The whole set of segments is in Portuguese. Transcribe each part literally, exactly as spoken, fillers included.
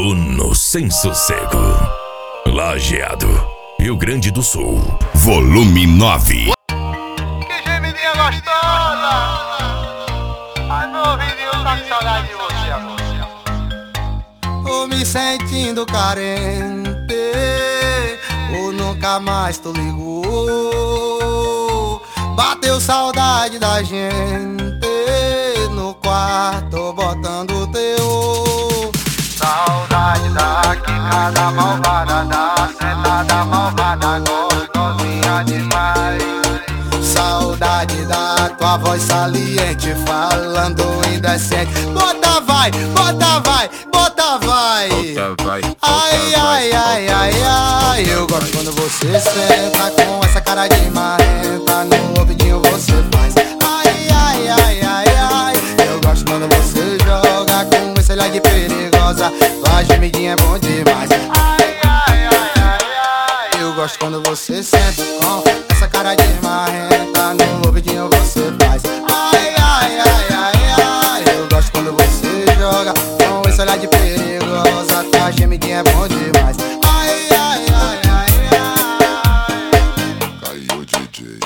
Sono sem sossego. Lajeado, Rio Grande do Sul. Volume nove. Que gemidinha gostosa! Ai, meu ouvidinho tá com saudade de você, amor. Tô me sentindo carente, ou nunca mais tu ligou. Bateu saudade da gente no quarto botando teu. Saudade da quicada malvada, da sentada malvada, gostosinha demais. Saudade da tua voz saliente, falando indecente. Bota vai, bota vai, bota vai. Bota vai, bota Ai, vai, ai, ai, ai, ai. Eu gosto quando você senta com essa cara de marrenta. No ouvidinho você faz. Ai, ai, ai, ai, ai. Eu gosto quando você joga com esse olhar de perigosa. Tua gemidinha é bom demais. Ai, ai, ai, ai, ai. Eu gosto quando você senta com essa cara de marrenta. No ouvidinho você faz. Ai, ai, ai, ai, ai. Eu gosto quando você joga com esse olhar de perigosa. Tua gemidinha é bom demais. Ai, ai, ai, ai, ai. Caiu o D J.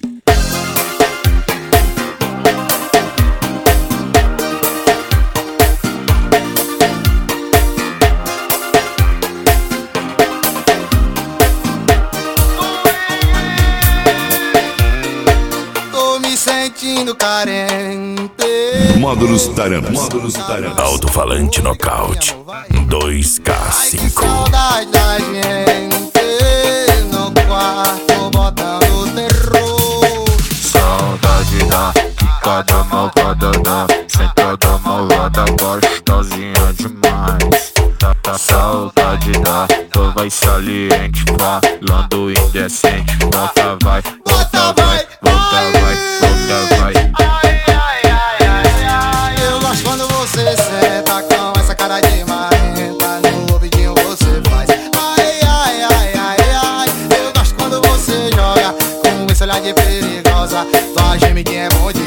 Tô me sentindo carente. Módulos Taranas. Módulos Taranas. Alto-falante nocaute. dois K Ai, que cinco. saudade da gente no quarto botando terror. Saudade da quicada malvada, da sentada malvada, gostosinha demais. Saudade da tua voz saliente, falando indecente. Bota vai, bota vai, bota vai, bota vai. Ai, ai, ai, ai, ai. Eu gosto quando você senta com essa cara de marrenta. No ouvidinho você faz. Ai, ai, ai, ai, ai. Eu gosto quando você joga com esse olhar de perigosa. Tua gemidinha é bom